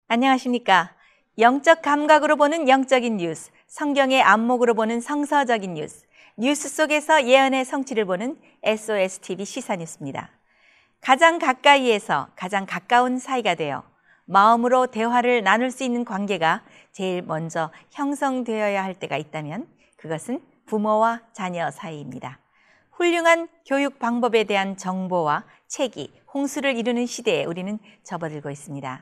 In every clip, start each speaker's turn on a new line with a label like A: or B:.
A: 안녕하십니까. 영적 감각으로 보는 영적인 뉴스, 성경의 안목으로 보는 성서적인 뉴스, 뉴스 속에서 예언의 성취를 보는 SOSTV 시사뉴스입니다. 가장 가까이에서 가장 가까운 사이가 되어 마음으로 대화를 나눌 수 있는 관계가 제일 먼저 형성되어야 할 때가 있다면 그것은 부모와 자녀 사이입니다. 훌륭한 교육 방법에 대한 정보와 책이 홍수를 이루는 시대에 우리는 접어들고 있습니다.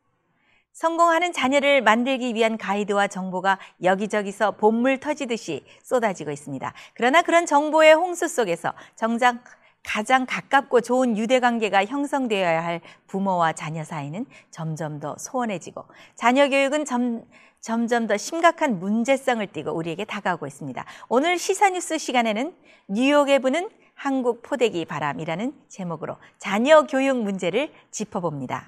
A: 성공하는 자녀를 만들기 위한 가이드와 정보가 여기저기서 봇물 터지듯이 쏟아지고 있습니다. 그러나 그런 정보의 홍수 속에서 정작 가장 가깝고 좋은 유대관계가 형성되어야 할 부모와 자녀 사이는 점점 더 소원해지고 자녀 교육은 점점 더 심각한 문제성을 띠고 우리에게 다가오고 있습니다. 오늘 시사뉴스 시간에는 뉴욕에 부는 한국 포대기 바람이라는 제목으로 자녀 교육 문제를 짚어봅니다.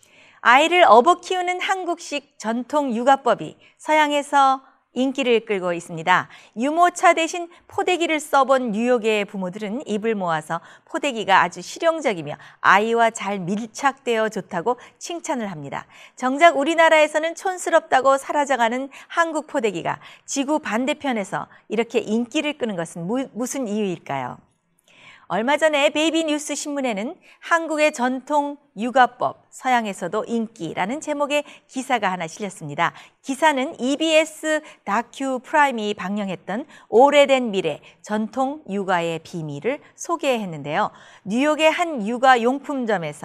A: 아이를 업어 키우는 한국식 전통 육아법이 서양에서 인기를 끌고 있습니다. 유모차 대신 포대기를 써본 뉴욕의 부모들은 입을 모아서 포대기가 아주 실용적이며 아이와 잘 밀착되어 좋다고 칭찬을 합니다. 정작 우리나라에서는 촌스럽다고 사라져가는 한국 포대기가 지구 반대편에서 이렇게 인기를 끄는 것은 무슨 이유일까요? 얼마 전에 베이비 뉴스 신문에는 한국의 전통 육아법, 서양에서도 인기라는 제목의 기사가 하나 실렸습니다. 기사는 EBS 다큐 프라임이 방영했던 오래된 미래, 전통 육아의 비밀을 소개했는데요. 뉴욕의 한 육아 용품점에서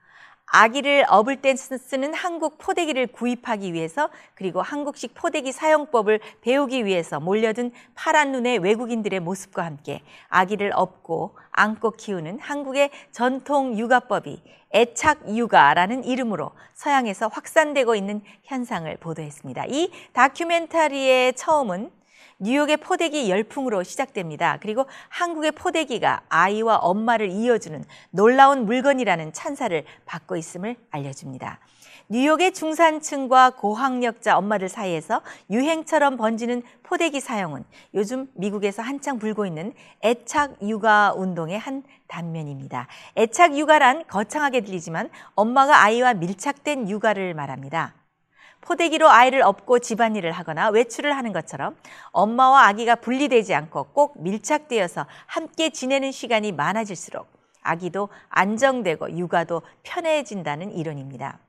A: 아기를 업을 때 쓰는 한국 포대기를 구입하기 위해서 그리고 한국식 포대기 사용법을 배우기 위해서 몰려든 파란 눈의 외국인들의 모습과 함께 아기를 업고 안고 키우는 한국의 전통 육아법이 애착 육아라는 이름으로 서양에서 확산되고 있는 현상을 보도했습니다. 이 다큐멘터리의 처음은 뉴욕의 포대기 열풍으로 시작됩니다. 그리고 한국의 포대기가 아이와 엄마를 이어주는 놀라운 물건이라는 찬사를 받고 있음을 알려줍니다. 뉴욕의 중산층과 고학력자 엄마들 사이에서 유행처럼 번지는 포대기 사용은 요즘 미국에서 한창 불고 있는 애착 육아 운동의 한 단면입니다. 애착 육아란 거창하게 들리지만 엄마가 아이와 밀착된 육아를 말합니다. 포대기로 아이를 업고 집안일을 하거나 외출을 하는 것처럼 엄마와 아기가 분리되지 않고 꼭 밀착되어서 함께 지내는 시간이 많아질수록 아기도 안정되고 육아도 편해진다는 이론입니다.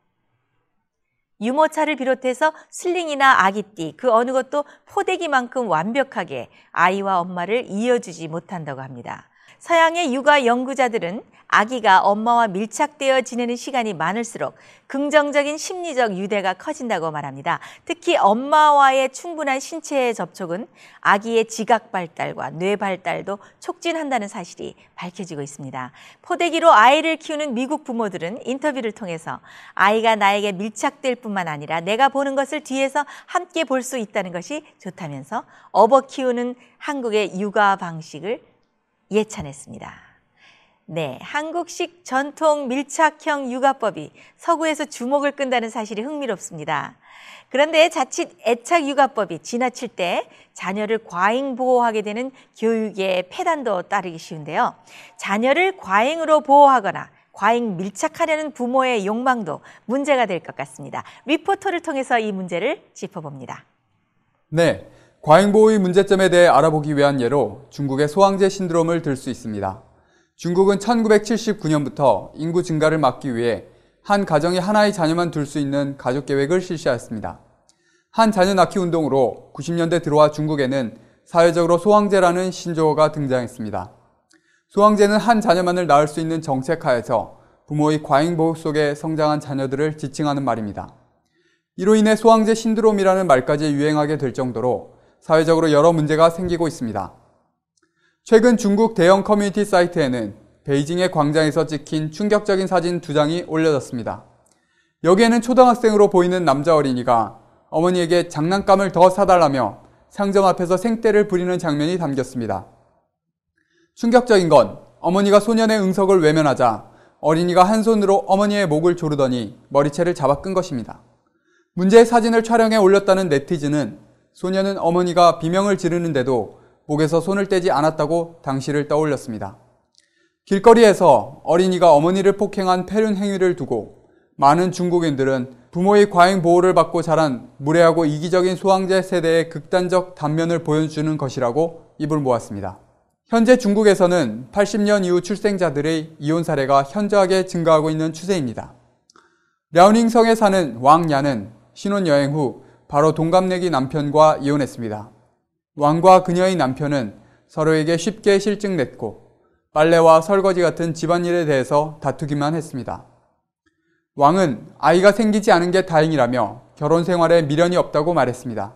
A: 유모차를 비롯해서 슬링이나 아기띠 그 어느 것도 포대기만큼 완벽하게 아이와 엄마를 이어주지 못한다고 합니다. 서양의 육아 연구자들은 아기가 엄마와 밀착되어 지내는 시간이 많을수록 긍정적인 심리적 유대가 커진다고 말합니다. 특히 엄마와의 충분한 신체 접촉은 아기의 지각 발달과 뇌 발달도 촉진한다는 사실이 밝혀지고 있습니다. 포대기로 아이를 키우는 미국 부모들은 인터뷰를 통해서 아이가 나에게 밀착될 뿐만 아니라 내가 보는 것을 뒤에서 함께 볼 수 있다는 것이 좋다면서 업어 키우는 한국의 육아 방식을 예찬했습니다. 네, 한국식 전통 밀착형 육아법이 서구에서 주목을 끈다는 사실이 흥미롭습니다. 그런데 자칫 애착 육아법이 지나칠 때 자녀를 과잉 보호하게 되는 교육의 폐단도 따르기 쉬운데요. 자녀를 과잉으로 보호하거나 과잉 밀착하려는 부모의 욕망도 문제가 될 것 같습니다. 리포터를 통해서 이 문제를 짚어봅니다.
B: 네, 과잉보호의 문제점에 대해 알아보기 위한 예로 중국의 소황제 신드롬을 들 수 있습니다. 중국은 1979년부터 인구 증가를 막기 위해 한 가정이 하나의 자녀만 둘 수 있는 가족계획을 실시하였습니다. 한 자녀 낳기 운동으로 90년대 들어와 중국에는 사회적으로 소황제라는 신조어가 등장했습니다. 소황제는 한 자녀만을 낳을 수 있는 정책하에서 부모의 과잉보호 속에 성장한 자녀들을 지칭하는 말입니다. 이로 인해 소황제 신드롬이라는 말까지 유행하게 될 정도로 사회적으로 여러 문제가 생기고 있습니다. 최근 중국 대형 커뮤니티 사이트에는 베이징의 광장에서 찍힌 충격적인 사진 2장이 올려졌습니다. 여기에는 초등학생으로 보이는 남자 어린이가 어머니에게 장난감을 더 사달라며 상점 앞에서 생떼를 부리는 장면이 담겼습니다. 충격적인 건 어머니가 소년의 응석을 외면하자 어린이가 한 손으로 어머니의 목을 조르더니 머리채를 잡아 끈 것입니다. 문제의 사진을 촬영해 올렸다는 네티즌은 소년은 어머니가 비명을 지르는데도 목에서 손을 떼지 않았다고 당시를 떠올렸습니다. 길거리에서 어린이가 어머니를 폭행한 폐륜 행위를 두고 많은 중국인들은 부모의 과잉 보호를 받고 자란 무례하고 이기적인 소황제 세대의 극단적 단면을 보여주는 것이라고 입을 모았습니다. 현재 중국에서는 80년 이후 출생자들의 이혼 사례가 현저하게 증가하고 있는 추세입니다. 랴오닝성에 사는 왕야는 신혼여행 후 바로 동갑내기 남편과 이혼했습니다. 왕과 그녀의 남편은 서로에게 쉽게 실증냈고 빨래와 설거지 같은 집안일에 대해서 다투기만 했습니다. 왕은 아이가 생기지 않은 게 다행이라며 결혼 생활에 미련이 없다고 말했습니다.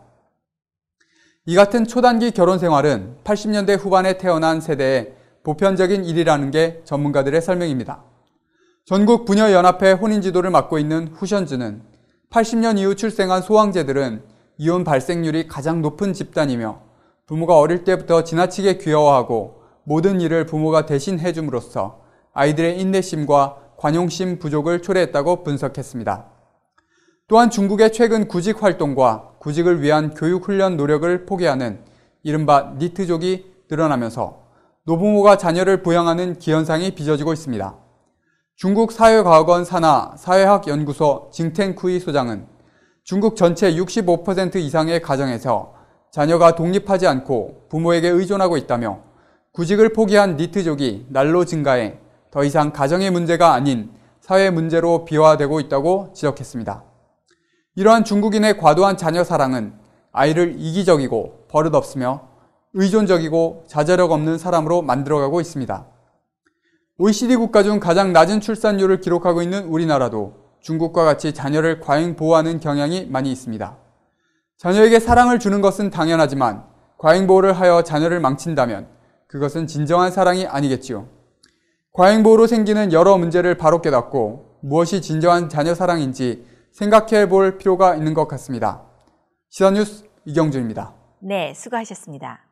B: 이 같은 초단기 결혼 생활은 80년대 후반에 태어난 세대의 보편적인 일이라는 게 전문가들의 설명입니다. 전국 부녀연합회 혼인지도를 맡고 있는 후션즈는 80년 이후 출생한 소황제들은 이혼 발생률이 가장 높은 집단이며 부모가 어릴 때부터 지나치게 귀여워하고 모든 일을 부모가 대신 해줌으로써 아이들의 인내심과 관용심 부족을 초래했다고 분석했습니다. 또한 중국의 최근 구직 활동과 구직을 위한 교육 훈련 노력을 포기하는 이른바 니트족이 늘어나면서 노부모가 자녀를 부양하는 기현상이 빚어지고 있습니다. 중국 사회과학원 산하 사회학연구소 징텐쿠이 소장은 중국 전체 65% 이상의 가정에서 자녀가 독립하지 않고 부모에게 의존하고 있다며 구직을 포기한 니트족이 날로 증가해 더 이상 가정의 문제가 아닌 사회 문제로 비화되고 있다고 지적했습니다. 이러한 중국인의 과도한 자녀 사랑은 아이를 이기적이고 버릇없으며 의존적이고 자제력 없는 사람으로 만들어가고 있습니다. OECD 국가 중 가장 낮은 출산율을 기록하고 있는 우리나라도 중국과 같이 자녀를 과잉 보호하는 경향이 많이 있습니다. 자녀에게 사랑을 주는 것은 당연하지만 과잉 보호를 하여 자녀를 망친다면 그것은 진정한 사랑이 아니겠지요. 과잉 보호로 생기는 여러 문제를 바로 깨닫고 무엇이 진정한 자녀 사랑인지 생각해 볼 필요가 있는 것 같습니다. 시사뉴스 이경준입니다.
A: 네, 수고하셨습니다.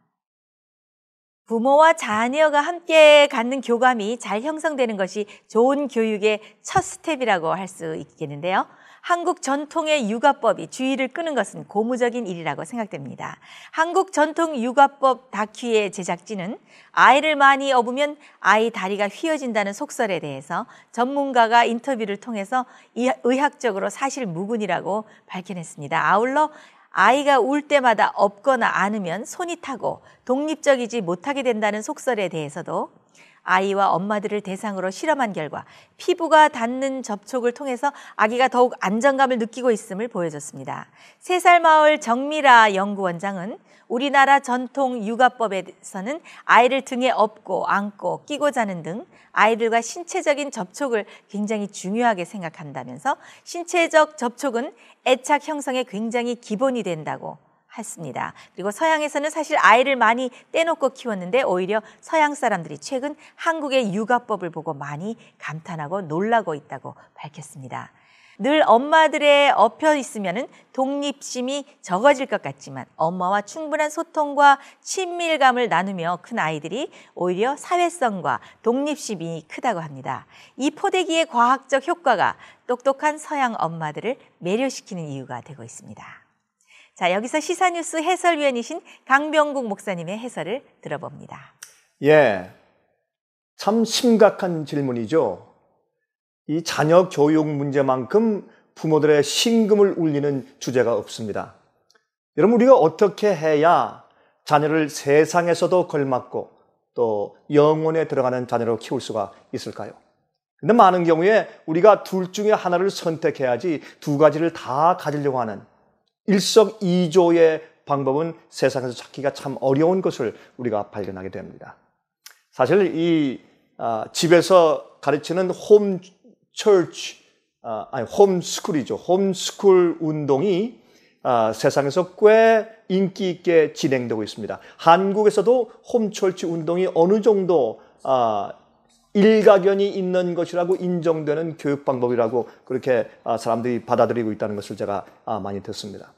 A: 부모와 자녀가 함께 갖는 교감이 잘 형성되는 것이 좋은 교육의 첫 스텝이라고 할 수 있겠는데요. 한국 전통의 육아법이 주의를 끄는 것은 고무적인 일이라고 생각됩니다. 한국 전통 육아법 다큐의 제작진은 아이를 많이 업으면 아이 다리가 휘어진다는 속설에 대해서 전문가가 인터뷰를 통해서 의학적으로 사실무근이라고 밝혀냈습니다. 아울러 아이가 울 때마다 업거나 안으면 손이 타고 독립적이지 못하게 된다는 속설에 대해서도 아이와 엄마들을 대상으로 실험한 결과 피부가 닿는 접촉을 통해서 아기가 더욱 안정감을 느끼고 있음을 보여줬습니다. 3살 마을 정미라 연구원장은 우리나라 전통 육아법에서는 아이를 등에 업고 안고 끼고 자는 등 아이들과 신체적인 접촉을 굉장히 중요하게 생각한다면서 신체적 접촉은 애착 형성에 굉장히 기본이 된다고 했습니다. 그리고 서양에서는 사실 아이를 많이 떼놓고 키웠는데 오히려 서양 사람들이 최근 한국의 육아법을 보고 많이 감탄하고 놀라고 있다고 밝혔습니다. 늘 엄마들의 엎여 있으면 독립심이 적어질 것 같지만 엄마와 충분한 소통과 친밀감을 나누며 큰 아이들이 오히려 사회성과 독립심이 크다고 합니다. 이 포대기의 과학적 효과가 똑똑한 서양 엄마들을 매료시키는 이유가 되고 있습니다. 자, 여기서 시사뉴스 해설위원이신 강병국 목사님의 해설을 들어봅니다.
C: 예, 참 심각한 질문이죠. 이 자녀 교육 문제만큼 부모들의 심금을 울리는 주제가 없습니다. 여러분, 우리가 어떻게 해야 자녀를 세상에서도 걸맞고 또 영혼에 들어가는 자녀로 키울 수가 있을까요? 근데 많은 경우에 우리가 둘 중에 하나를 선택해야지 두 가지를 다 가지려고 하는 일석이조의 방법은 세상에서 찾기가 참 어려운 것을 우리가 발견하게 됩니다. 사실 이 집에서 가르치는 홈스쿨이죠. 홈스쿨 운동이 세상에서 꽤 인기 있게 진행되고 있습니다. 한국에서도 홈철치 운동이 어느 정도 일가견이 있는 것이라고 인정되는 교육 방법이라고 그렇게 사람들이 받아들이고 있다는 것을 제가 많이 듣습니다.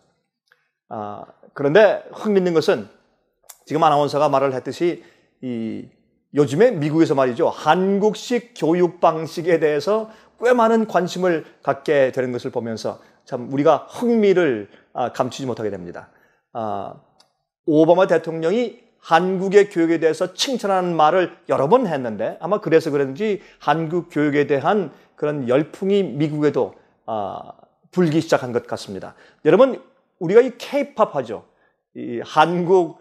C: 그런데 흥미있는 것은 지금 아나운서가 말을 했듯이 요즘에 미국에서 말이죠, 한국식 교육 방식에 대해서 꽤 많은 관심을 갖게 되는 것을 보면서 참 우리가 흥미를 감추지 못하게 됩니다. 오바마 대통령이 한국의 교육에 대해서 칭찬하는 말을 여러 번 했는데 아마 그래서 그런지 한국 교육에 대한 그런 열풍이 미국에도 불기 시작한 것 같습니다. 여러분, 우리가 이 K-팝 하죠. 이 한국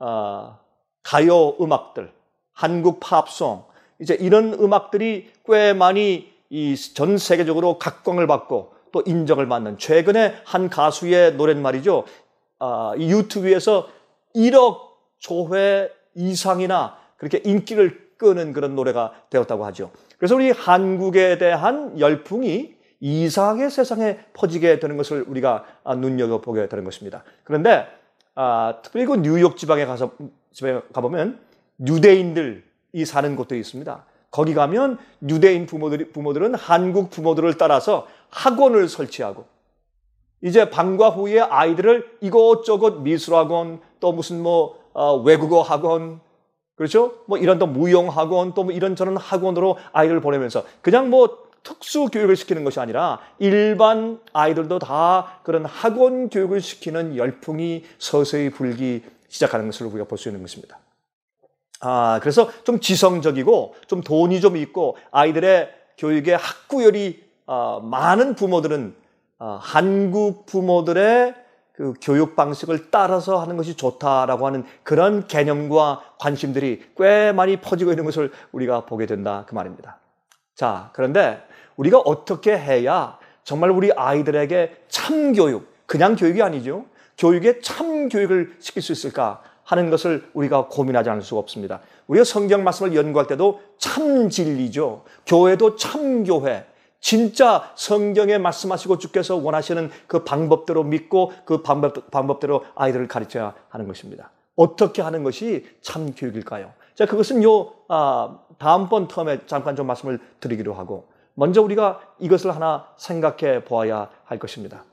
C: 가요 음악들, 한국 팝송, 이제 이런 음악들이 꽤 많이 이 전 세계적으로 각광을 받고 또 인정을 받는, 최근에 한 가수의 노래는 말이죠. 이 유튜브에서 1억 조회 이상이나 그렇게 인기를 끄는 그런 노래가 되었다고 하죠. 그래서 우리 한국에 대한 열풍이 이상하게 세상에 퍼지게 되는 것을 우리가 눈여겨보게 되는 것입니다. 그런데 특별히 그 뉴욕 지방에 가보면 유대인들이 사는 곳들이 있습니다. 거기 가면 유대인 부모들은 한국 부모들을 따라서 학원을 설치하고 이제 방과 후에 아이들을 이것저것 미술학원, 또 무슨 외국어 학원, 그렇죠? 이런 또 무용학원, 또 이런저런 학원으로 아이들을 보내면서 그냥 특수 교육을 시키는 것이 아니라 일반 아이들도 다 그런 학원 교육을 시키는 열풍이 서서히 불기 시작하는 것을 우리가 볼 수 있는 것입니다. 그래서 좀 지성적이고 좀 돈이 좀 있고 아이들의 교육에 학구열이 많은 부모들은 한국 부모들의 그 교육 방식을 따라서 하는 것이 좋다라고 하는 그런 개념과 관심들이 꽤 많이 퍼지고 있는 것을 우리가 보게 된다 그 말입니다. 자, 그런데 우리가 어떻게 해야 정말 우리 아이들에게 참교육, 그냥 교육이 아니죠. 교육에 참교육을 시킬 수 있을까 하는 것을 우리가 고민하지 않을 수가 없습니다. 우리가 성경 말씀을 연구할 때도 참진리죠. 교회도 참교회. 진짜 성경에 말씀하시고 주께서 원하시는 그 방법대로 믿고 그 방법대로 아이들을 가르쳐야 하는 것입니다. 어떻게 하는 것이 참 교육일까요? 자, 그것은 다음번 텀에 잠깐 좀 말씀을 드리기로 하고 먼저 우리가 이것을 하나 생각해 보아야 할 것입니다.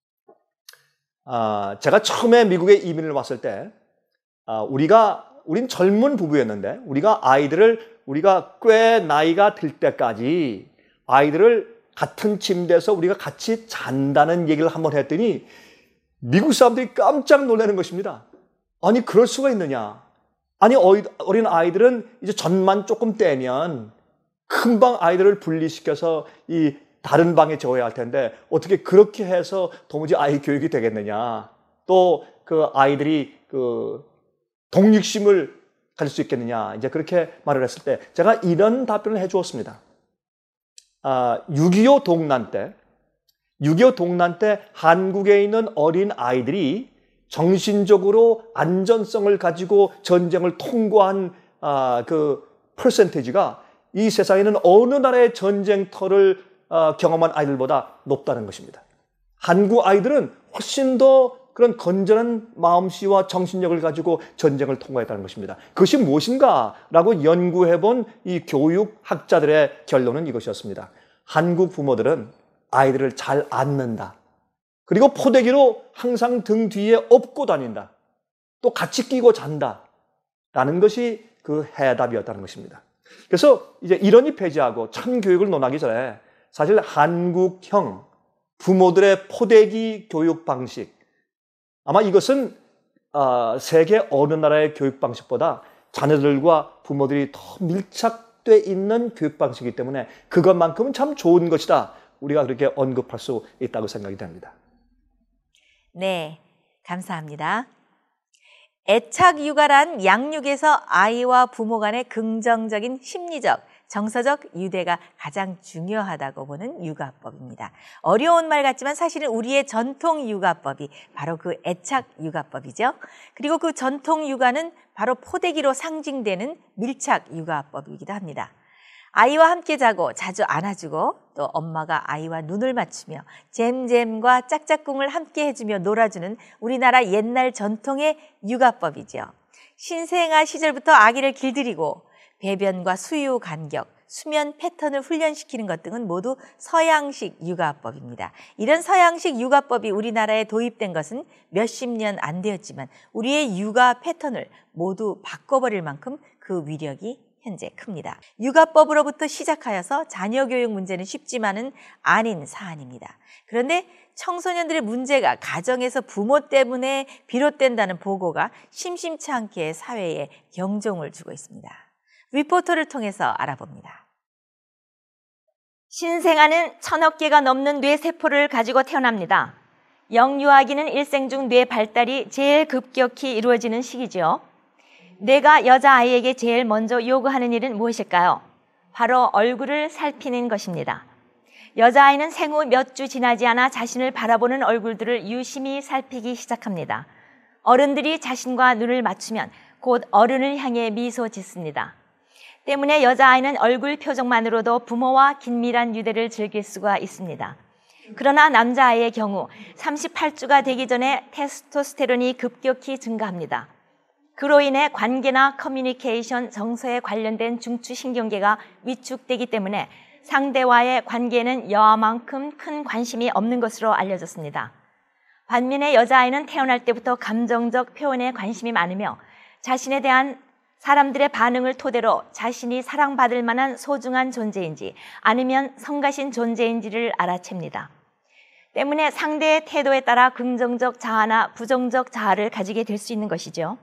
C: 제가 처음에 미국에 이민을 왔을 때 우린 젊은 부부였는데 우리가 꽤 나이가 들 때까지 아이들을 같은 침대에서 우리가 같이 잔다는 얘기를 한번 했더니 미국 사람들이 깜짝 놀라는 것입니다. 아니, 그럴 수가 있느냐. 아니, 어린 아이들은 이제 전만 조금 떼면 금방 아이들을 분리시켜서 이 다른 방에 재워야 할 텐데 어떻게 그렇게 해서 도무지 아이 교육이 되겠느냐. 또 그 아이들이 그 독립심을 가질 수 있겠느냐. 이제 그렇게 말을 했을 때 제가 이런 답변을 해 주었습니다. 6.25 동란 때 한국에 있는 어린 아이들이 정신적으로 안전성을 가지고 전쟁을 통과한 그 퍼센티지가 이 세상에는 어느 나라의 전쟁터를 경험한 아이들보다 높다는 것입니다. 한국 아이들은 훨씬 더 그런 건전한 마음씨와 정신력을 가지고 전쟁을 통과했다는 것입니다. 그것이 무엇인가라고 연구해본 이 교육학자들의 결론은 이것이었습니다. 한국 부모들은 아이들을 잘 안는다. 그리고 포대기로 항상 등 뒤에 업고 다닌다. 또 같이 끼고 잔다. 라는 것이 그 해답이었다는 것입니다. 그래서 이제 이론이 폐지하고 참교육을 논하기 전에 사실 한국형 부모들의 포대기 교육 방식, 아마 이것은 세계 어느 나라의 교육 방식보다 자녀들과 부모들이 더 밀착돼 있는 교육 방식이기 때문에 그것만큼은 참 좋은 것이다. 우리가 그렇게 언급할 수 있다고 생각이 됩니다.
A: 네, 감사합니다. 애착 육아란 양육에서 아이와 부모 간의 긍정적인 심리적, 정서적 유대가 가장 중요하다고 보는 육아법입니다. 어려운 말 같지만 사실은 우리의 전통 육아법이 바로 그 애착 육아법이죠. 그리고 그 전통 육아는 바로 포대기로 상징되는 밀착 육아법이기도 합니다. 아이와 함께 자고 자주 안아주고 또 엄마가 아이와 눈을 맞추며 잼잼과 짝짝꿍을 함께 해주며 놀아주는 우리나라 옛날 전통의 육아법이죠. 신생아 시절부터 아기를 길들이고 배변과 수유 간격, 수면 패턴을 훈련시키는 것 등은 모두 서양식 육아법입니다. 이런 서양식 육아법이 우리나라에 도입된 것은 몇십 년 안 되었지만 우리의 육아 패턴을 모두 바꿔버릴 만큼 그 위력이 현재 큽니다. 육아법으로부터 시작하여서 자녀 교육 문제는 쉽지만은 아닌 사안입니다. 그런데 청소년들의 문제가 가정에서 부모 때문에 비롯된다는 보고가 심심치 않게 사회에 경종을 주고 있습니다. 리포터를 통해서 알아봅니다. 신생아는 1000억 개가 넘는 뇌세포를 가지고 태어납니다. 영유아기는 일생 중 뇌 발달이 제일 급격히 이루어지는 시기죠. 뇌가 여자아이에게 제일 먼저 요구하는 일은 무엇일까요? 바로 얼굴을 살피는 것입니다. 여자아이는 생후 몇 주 지나지 않아 자신을 바라보는 얼굴들을 유심히 살피기 시작합니다. 어른들이 자신과 눈을 맞추면 곧 어른을 향해 미소 짓습니다. 때문에 여자아이는 얼굴 표정만으로도 부모와 긴밀한 유대를 즐길 수가 있습니다. 그러나 남자아이의 경우 38주가 되기 전에 테스토스테론이 급격히 증가합니다. 그로 인해 관계나 커뮤니케이션, 정서에 관련된 중추신경계가 위축되기 때문에 상대와의 관계에는 여아만큼 큰 관심이 없는 것으로 알려졌습니다. 반면에 여자아이는 태어날 때부터 감정적 표현에 관심이 많으며 자신에 대한 사람들의 반응을 토대로 자신이 사랑받을 만한 소중한 존재인지 아니면 성가신 존재인지를 알아챕니다. 때문에 상대의 태도에 따라 긍정적 자아나 부정적 자아를 가지게 될 수 있는 것이죠.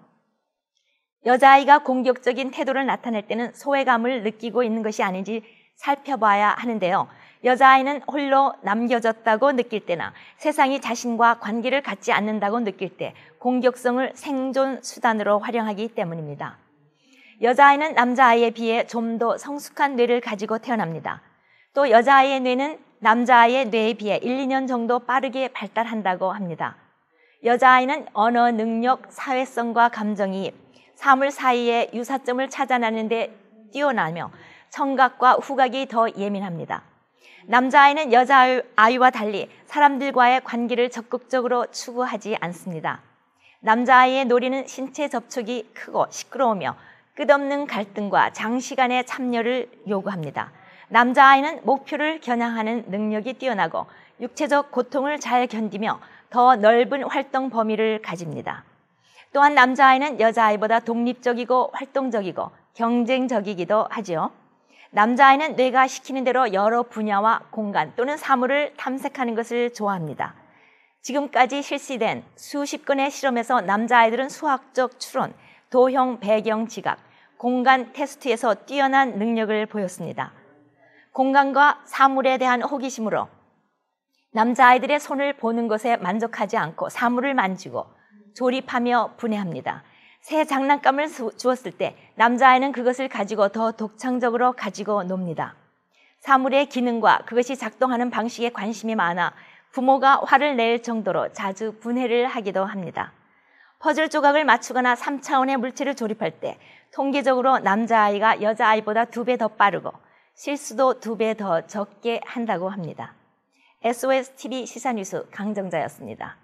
A: 여자아이가 공격적인 태도를 나타낼 때는 소외감을 느끼고 있는 것이 아닌지 살펴봐야 하는데요. 여자아이는 홀로 남겨졌다고 느낄 때나 세상이 자신과 관계를 갖지 않는다고 느낄 때 공격성을 생존 수단으로 활용하기 때문입니다. 여자아이는 남자아이에 비해 좀 더 성숙한 뇌를 가지고 태어납니다. 또 여자아이의 뇌는 남자아이의 뇌에 비해 1, 2년 정도 빠르게 발달한다고 합니다. 여자아이는 언어 능력, 사회성과 감정이입, 사물 사이의 유사점을 찾아내는 데 뛰어나며 청각과 후각이 더 예민합니다. 남자아이는 여자아이와 달리 사람들과의 관계를 적극적으로 추구하지 않습니다. 남자아이의 놀이는 신체 접촉이 크고 시끄러우며 끝없는 갈등과 장시간의 참여를 요구합니다. 남자아이는 목표를 겨냥하는 능력이 뛰어나고 육체적 고통을 잘 견디며 더 넓은 활동 범위를 가집니다. 또한 남자아이는 여자아이보다 독립적이고 활동적이고 경쟁적이기도 하죠. 남자아이는 뇌가 시키는 대로 여러 분야와 공간 또는 사물을 탐색하는 것을 좋아합니다. 지금까지 실시된 수십 건의 실험에서 남자아이들은 수학적 추론, 도형 배경 지각, 공간 테스트에서 뛰어난 능력을 보였습니다. 공간과 사물에 대한 호기심으로 남자아이들의 손을 보는 것에 만족하지 않고 사물을 만지고 조립하며 분해합니다. 새 장난감을 주었을 때 남자아이는 그것을 가지고 더 독창적으로 가지고 놉니다. 사물의 기능과 그것이 작동하는 방식에 관심이 많아 부모가 화를 낼 정도로 자주 분해를 하기도 합니다. 퍼즐 조각을 맞추거나 3차원의 물체를 조립할 때 통계적으로 남자아이가 여자아이보다 2배 더 빠르고 실수도 2배 더 적게 한다고 합니다. SOSTV 시사뉴스 강정자였습니다.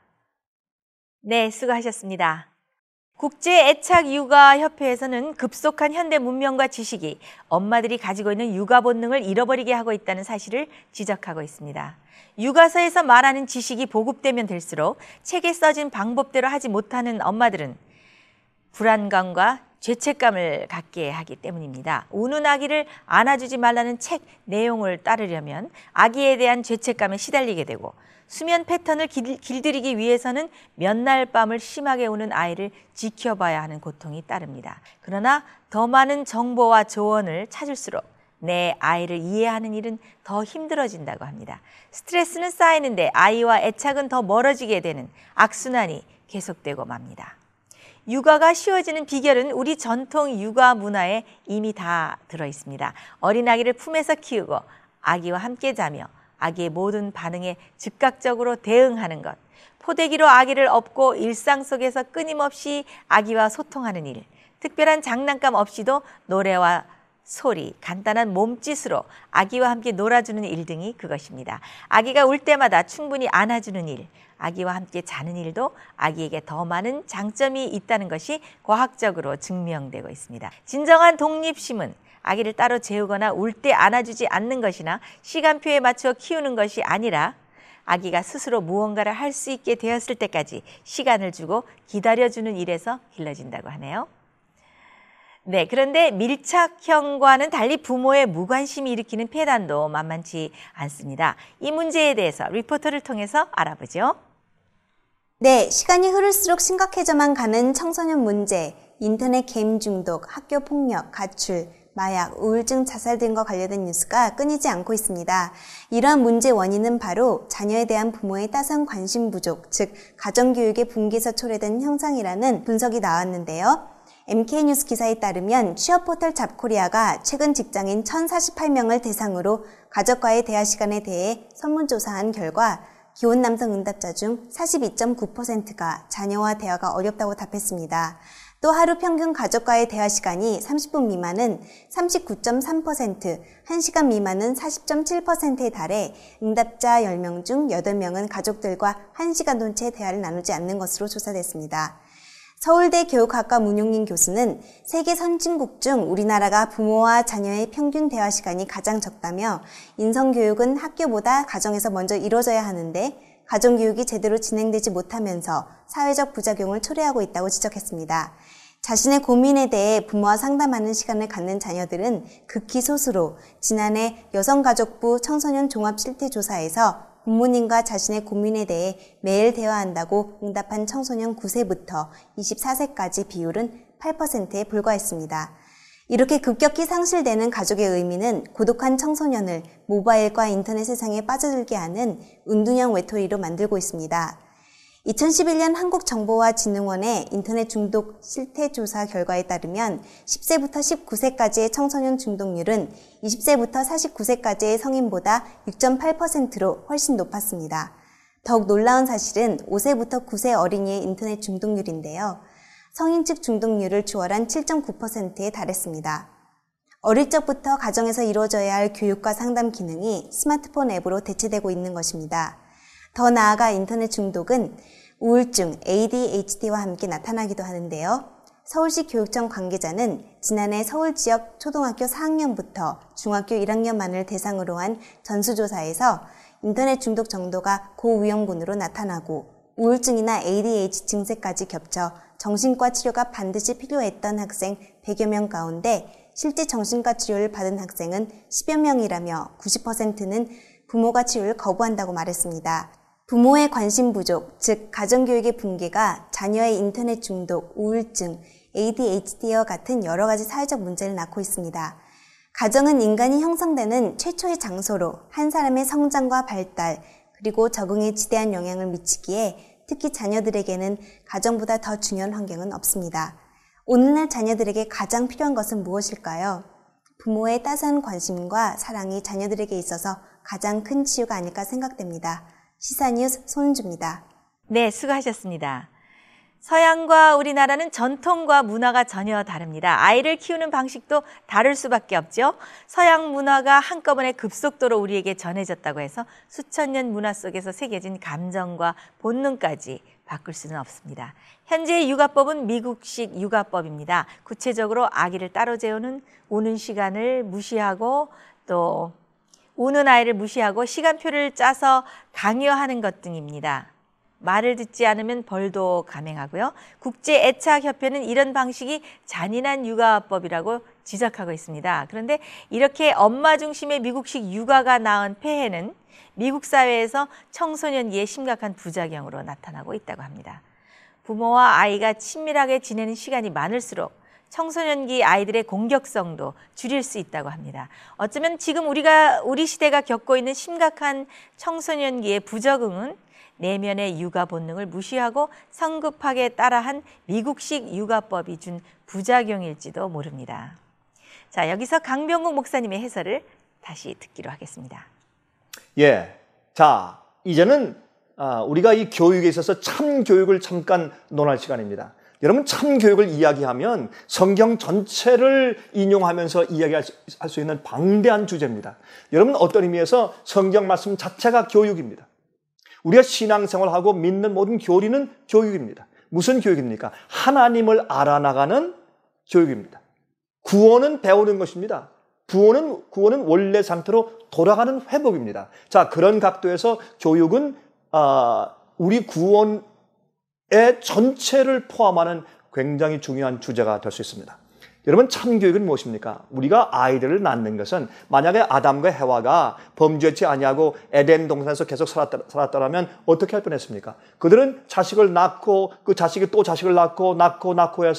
A: 네, 수고하셨습니다. 국제애착육아협회에서는 급속한 현대 문명과 지식이 엄마들이 가지고 있는 육아 본능을 잃어버리게 하고 있다는 사실을 지적하고 있습니다. 육아서에서 말하는 지식이 보급되면 될수록 책에 써진 방법대로 하지 못하는 엄마들은 불안감과 죄책감을 갖게 하기 때문입니다. 우는 아기를 안아주지 말라는 책 내용을 따르려면 아기에 대한 죄책감에 시달리게 되고 수면 패턴을 길들이기 위해서는 몇 날 밤을 심하게 우는 아이를 지켜봐야 하는 고통이 따릅니다. 그러나 더 많은 정보와 조언을 찾을수록 내 아이를 이해하는 일은 더 힘들어진다고 합니다. 스트레스는 쌓이는데 아이와 애착은 더 멀어지게 되는 악순환이 계속되고 맙니다. 육아가 쉬워지는 비결은 우리 전통 육아 문화에 이미 다 들어있습니다. 어린아기를 품에서 키우고 아기와 함께 자며 아기의 모든 반응에 즉각적으로 대응하는 것, 포대기로 아기를 업고 일상 속에서 끊임없이 아기와 소통하는 일, 특별한 장난감 없이도 노래와 소리, 간단한 몸짓으로 아기와 함께 놀아주는 일 등이 그것입니다. 아기가 울 때마다 충분히 안아주는 일, 아기와 함께 자는 일도 아기에게 더 많은 장점이 있다는 것이 과학적으로 증명되고 있습니다. 진정한 독립심은 아기를 따로 재우거나 울 때 안아주지 않는 것이나 시간표에 맞춰 키우는 것이 아니라 아기가 스스로 무언가를 할 수 있게 되었을 때까지 시간을 주고 기다려주는 일에서 길러진다고 하네요. 네, 그런데 밀착형과는 달리 부모의 무관심이 일으키는 폐단도 만만치 않습니다. 이 문제에 대해서 리포터를 통해서 알아보죠.
D: 네, 시간이 흐를수록 심각해져만 가는 청소년 문제, 인터넷 게임 중독, 학교 폭력, 가출, 마약, 우울증, 자살 등과 관련된 뉴스가 끊이지 않고 있습니다. 이러한 문제 원인은 바로 자녀에 대한 부모의 따스한 관심 부족, 즉 가정교육의 붕괴에서 초래된 현상이라는 분석이 나왔는데요. MK뉴스 기사에 따르면 취업포털 잡코리아가 최근 직장인 1,048명을 대상으로 가족과의 대화 시간에 대해 설문조사한 결과 기혼 남성 응답자 중 42.9%가 자녀와 대화가 어렵다고 답했습니다. 또 하루 평균 가족과의 대화 시간이 30분 미만은 39.3%, 1시간 미만은 40.7%에 달해 응답자 10명 중 8명은 가족들과 1시간도 채 대화를 나누지 않는 것으로 조사됐습니다. 서울대 교육학과 문용민 교수는 세계 선진국 중 우리나라가 부모와 자녀의 평균 대화 시간이 가장 적다며 인성교육은 학교보다 가정에서 먼저 이루어져야 하는데 가정교육이 제대로 진행되지 못하면서 사회적 부작용을 초래하고 있다고 지적했습니다. 자신의 고민에 대해 부모와 상담하는 시간을 갖는 자녀들은 극히 소수로 지난해 여성가족부 청소년 종합실태조사에서 부모님과 자신의 고민에 대해 매일 대화한다고 응답한 청소년 9세부터 24세까지 비율은 8%에 불과했습니다. 이렇게 급격히 상실되는 가족의 의미는 고독한 청소년을 모바일과 인터넷 세상에 빠져들게 하는 은둔형 외톨이로 만들고 있습니다. 2011년 한국정보화진흥원의 인터넷 중독 실태조사 결과에 따르면 10세부터 19세까지의 청소년 중독률은 20세부터 49세까지의 성인보다 6.8%로 훨씬 높았습니다. 더욱 놀라운 사실은 5세부터 9세 어린이의 인터넷 중독률인데요. 성인 측 중독률을 추월한 7.9%에 달했습니다. 어릴 적부터 가정에서 이루어져야 할 교육과 상담 기능이 스마트폰 앱으로 대체되고 있는 것입니다. 더 나아가 인터넷 중독은 우울증, ADHD와 함께 나타나기도 하는데요. 서울시 교육청 관계자는 지난해 서울 지역 초등학교 4학년부터 중학교 1학년만을 대상으로 한 전수조사에서 인터넷 중독 정도가 고위험군으로 나타나고 우울증이나 ADHD 증세까지 겹쳐 정신과 치료가 반드시 필요했던 학생 100여 명 가운데 실제 정신과 치료를 받은 학생은 10여 명이라며 90%는 부모가 치료를 거부한다고 말했습니다. 부모의 관심 부족, 즉 가정교육의 붕괴가 자녀의 인터넷 중독, 우울증, ADHD와 같은 여러 가지 사회적 문제를 낳고 있습니다. 가정은 인간이 형성되는 최초의 장소로 한 사람의 성장과 발달, 그리고 적응에 지대한 영향을 미치기에 특히 자녀들에게는 가정보다 더 중요한 환경은 없습니다. 오늘날 자녀들에게 가장 필요한 것은 무엇일까요? 부모의 따스한 관심과 사랑이 자녀들에게 있어서 가장 큰 치유가 아닐까 생각됩니다. 시사뉴스 손은주입니다.
A: 네, 수고하셨습니다. 서양과 우리나라는 전통과 문화가 전혀 다릅니다. 아이를 키우는 방식도 다를 수밖에 없죠. 서양 문화가 한꺼번에 급속도로 우리에게 전해졌다고 해서 수천 년 문화 속에서 새겨진 감정과 본능까지 바꿀 수는 없습니다. 현재의 육아법은 미국식 육아법입니다. 구체적으로 아기를 따로 재우는 우는 시간을 무시하고 또 우는 아이를 무시하고 시간표를 짜서 강요하는 것 등입니다. 말을 듣지 않으면 벌도 감행하고요. 국제애착협회는 이런 방식이 잔인한 육아법이라고 지적하고 있습니다. 그런데 이렇게 엄마 중심의 미국식 육아가 낳은 폐해는 미국 사회에서 청소년기에 심각한 부작용으로 나타나고 있다고 합니다. 부모와 아이가 친밀하게 지내는 시간이 많을수록 청소년기 아이들의 공격성도 줄일 수 있다고 합니다. 어쩌면 지금 우리 시대가 겪고 있는 심각한 청소년기의 부적응은 내면의 육아 본능을 무시하고 성급하게 따라한 미국식 육아법이 준 부작용일지도 모릅니다. 자, 여기서 강병국 목사님의 해설을 다시 듣기로 하겠습니다.
C: 예, 자, 이제는 우리가 이 교육에 있어서 참 교육을 잠깐 논할 시간입니다. 여러분, 참 교육을 이야기하면 성경 전체를 인용하면서 이야기할 수 있는 방대한 주제입니다. 여러분, 어떤 의미에서 성경 말씀 자체가 교육입니다. 우리가 신앙생활하고 믿는 모든 교리는 교육입니다. 무슨 교육입니까? 하나님을 알아나가는 교육입니다. 구원은 배우는 것입니다. 구원은 원래 상태로 돌아가는 회복입니다. 자, 그런 각도에서 교육은 우리 구원의 전체를 포함하는 굉장히 중요한 주제가 될 수 있습니다. 여러분, 참교육은 무엇입니까? 우리가 아이들을 낳는 것은 만약에 아담과 해와가 범죄치 아니하고 에덴 동산에서 계속 살았더라면 어떻게 할 뻔했습니까? 그들은 자식을 낳고 그 자식이 또 자식을 낳고 해서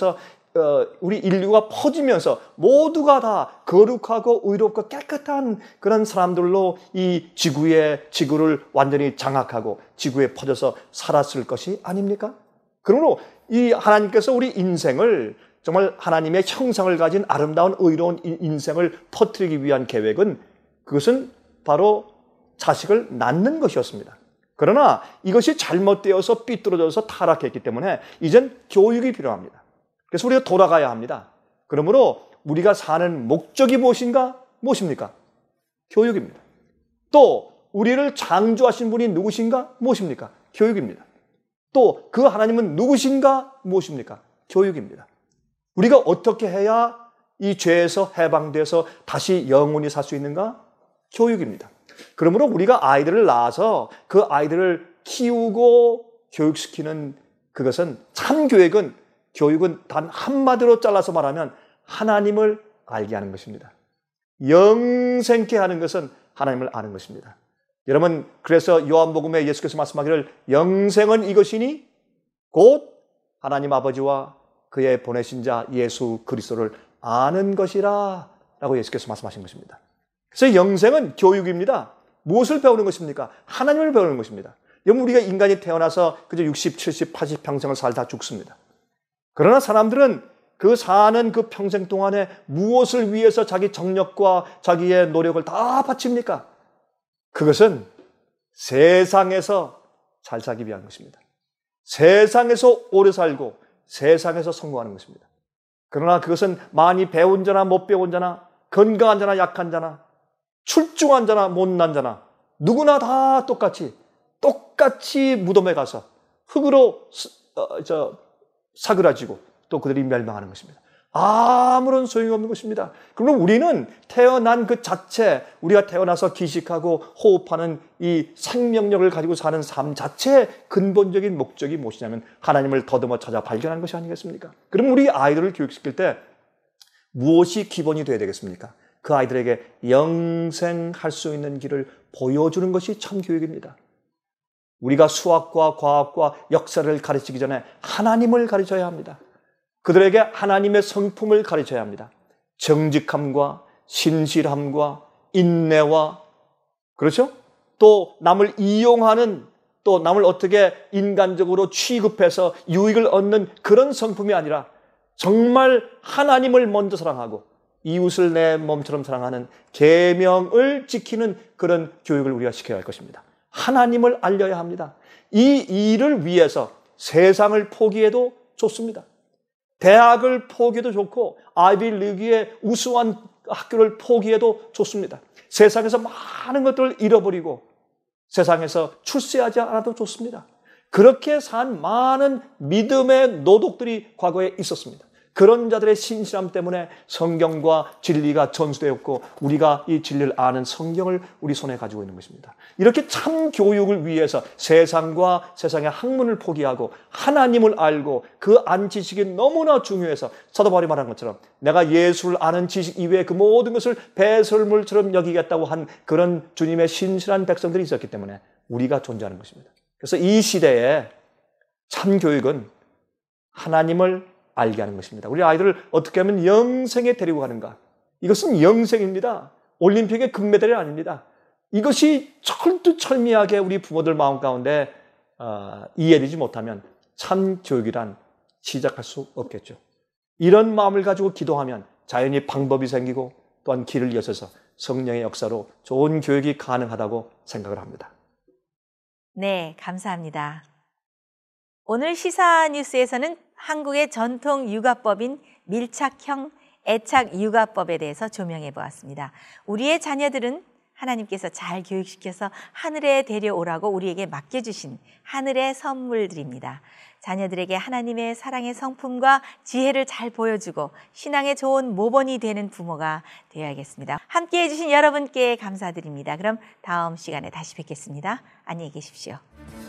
C: 우리 인류가 퍼지면서 모두가 다 거룩하고 의롭고 깨끗한 그런 사람들로 이 지구를 완전히 장악하고 지구에 퍼져서 살았을 것이 아닙니까? 그러므로 이 하나님께서 우리 인생을 정말 하나님의 형상을 가진 아름다운 의로운 인생을 퍼뜨리기 위한 계획은 그것은 바로 자식을 낳는 것이었습니다. 그러나 이것이 잘못되어서 삐뚤어져서 타락했기 때문에 이젠 교육이 필요합니다. 그래서 우리가 돌아가야 합니다. 그러므로 우리가 사는 목적이 무엇인가? 무엇입니까? 교육입니다. 또 우리를 창조하신 분이 누구신가? 무엇입니까? 교육입니다. 또 그 하나님은 누구신가? 무엇입니까? 교육입니다. 우리가 어떻게 해야 이 죄에서 해방돼서 다시 영원히 살 수 있는가? 교육입니다. 그러므로 우리가 아이들을 낳아서 그 아이들을 키우고 교육시키는 그것은 참 교육은 단 한마디로 잘라서 말하면 하나님을 알게 하는 것입니다. 영생케 하는 것은 하나님을 아는 것입니다. 여러분, 그래서 요한복음에 예수께서 말씀하기를 영생은 이것이니 곧 하나님 아버지와 그의 보내신 자 예수 그리스도를 아는 것이라 라고 예수께서 말씀하신 것입니다. 그래서 영생은 교육입니다. 무엇을 배우는 것입니까? 하나님을 배우는 것입니다. 여러분, 우리가 인간이 태어나서 그저 60, 70, 80 평생을 살다 죽습니다. 그러나 사람들은 그 사는 그 평생 동안에 무엇을 위해서 자기 정력과 자기의 노력을 다 바칩니까? 그것은 세상에서 잘 살기 위한 것입니다. 세상에서 오래 살고 세상에서 성공하는 것입니다. 그러나 그것은 많이 배운 자나 못 배운 자나 건강한 자나 약한 자나 출중한 자나 못난 자나 누구나 다 똑같이 무덤에 가서 흙으로 사그라지고 또 그들이 멸망하는 것입니다. 아무런 소용이 없는 것입니다. 그럼 우리는 태어난 그 자체, 우리가 태어나서 기식하고 호흡하는 이 생명력을 가지고 사는 삶 자체의 근본적인 목적이 무엇이냐면 하나님을 더듬어 찾아 발견하는 것이 아니겠습니까? 그럼 우리 아이들을 교육시킬 때 무엇이 기본이 되어야 되겠습니까? 그 아이들에게 영생할 수 있는 길을 보여주는 것이 참 교육입니다. 우리가 수학과 과학과 역사를 가르치기 전에 하나님을 가르쳐야 합니다. 그들에게 하나님의 성품을 가르쳐야 합니다. 정직함과 신실함과 인내와, 그렇죠? 또 남을 이용하는, 또 남을 어떻게 인간적으로 취급해서 유익을 얻는 그런 성품이 아니라 정말 하나님을 먼저 사랑하고 이웃을 내 몸처럼 사랑하는 계명을 지키는 그런 교육을 우리가 시켜야 할 것입니다. 하나님을 알려야 합니다. 이 일을 위해서 세상을 포기해도 좋습니다. 대학을 포기해도 좋고 아이비리그의 우수한 학교를 포기해도 좋습니다. 세상에서 많은 것들을 잃어버리고 세상에서 출세하지 않아도 좋습니다. 그렇게 산 많은 믿음의 노독들이 과거에 있었습니다. 그런 자들의 신실함 때문에 성경과 진리가 전수되었고 우리가 이 진리를 아는 성경을 우리 손에 가지고 있는 것입니다. 이렇게 참 교육을 위해서 세상과 세상의 학문을 포기하고 하나님을 알고 그 안 지식이 너무나 중요해서 사도 바울이 말한 것처럼 내가 예수를 아는 지식 이외에 그 모든 것을 배설물처럼 여기겠다고 한 그런 주님의 신실한 백성들이 있었기 때문에 우리가 존재하는 것입니다. 그래서 이 시대에 참 교육은 하나님을 알게 하는 것입니다. 우리 아이들을 어떻게 하면 영생에 데리고 가는가? 이것은 영생입니다. 올림픽의 금메달이 아닙니다. 이것이 철두철미하게 우리 부모들 마음 가운데 이해되지 못하면 참 교육이란 시작할 수 없겠죠. 이런 마음을 가지고 기도하면 자연히 방법이 생기고 또한 길을 여셔서 성령의 역사로 좋은 교육이 가능하다고 생각을 합니다.
A: 네, 감사합니다. 오늘 시사 뉴스에서는 한국의 전통 육아법인 밀착형 애착 육아법에 대해서 조명해 보았습니다. 우리의 자녀들은 하나님께서 잘 교육시켜서 하늘에 데려오라고 우리에게 맡겨주신 하늘의 선물들입니다. 자녀들에게 하나님의 사랑의 성품과 지혜를 잘 보여주고 신앙의 좋은 모범이 되는 부모가 되어야겠습니다. 함께해 주신 여러분께 감사드립니다. 그럼 다음 시간에 다시 뵙겠습니다. 안녕히 계십시오.